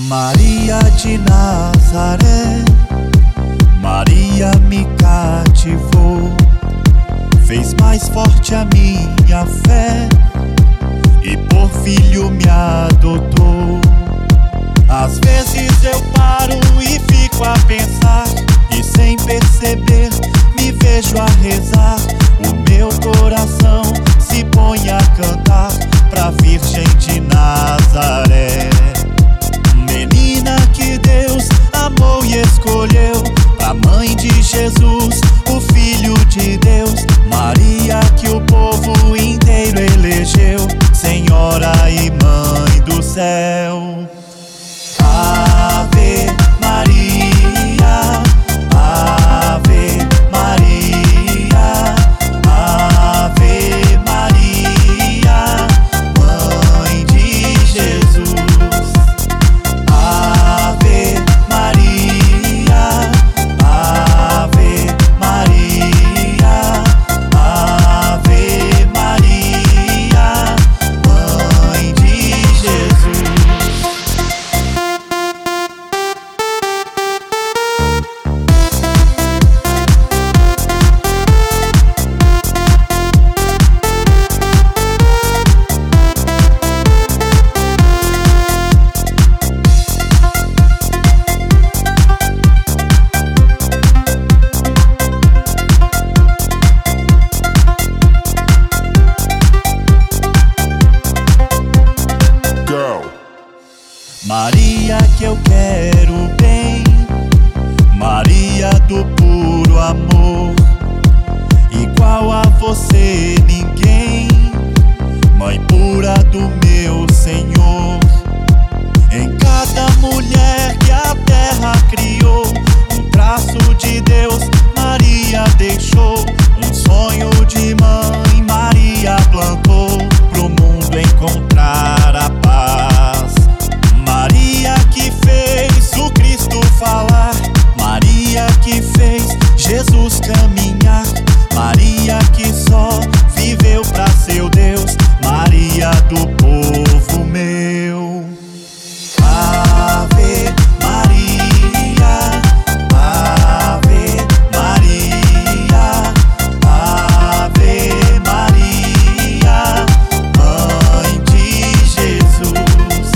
Maria de Nazaré, Maria me cativou, fez mais forte a minha fé e por filho me adotou. Às vezes eu paro e fico a pensar, e sem perceber me vejo a rezar. O meu coração se põe a cantar pra Virgem de Nazaré, menina que Deus amou e escolheu, pra mãe de Jesus, o Filho de Deus. Maria que o povo inteiro elegeu, Senhora e Mãe do céu. Ave Maria, Ave Maria, Ave Maria, Mãe de Jesus. Ave Maria, Ave Maria, Ave Maria, Mãe de Jesus. Maria que eu quero bem, Maria do puro amor, igual a você ninguém, Mãe pura do meu Senhor. Em cada mulher que a terra criou, um traço de Deus Maria deixou, um sonho de mãe Maria plantou, pro mundo encontrar a paz. Maria que fez o Cristo falar, Maria que fez Jesus caminhar, Maria que só viveu pra seu Deus, Maria do povo meu. Ave Maria, Ave Maria, Ave Maria, Mãe de Jesus.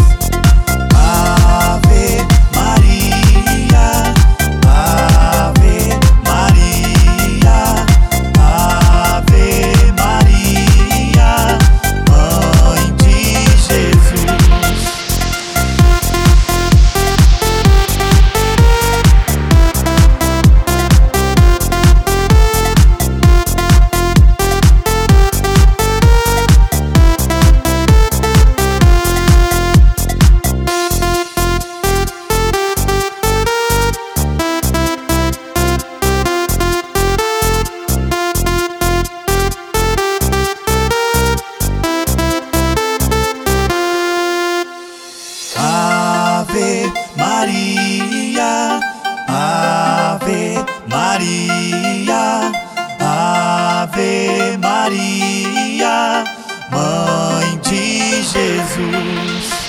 Ave Maria, Ave Maria, Ave Maria, Mãe de Jesus. Ave Maria, Ave Maria, Ave Maria, Mãe de Jesus.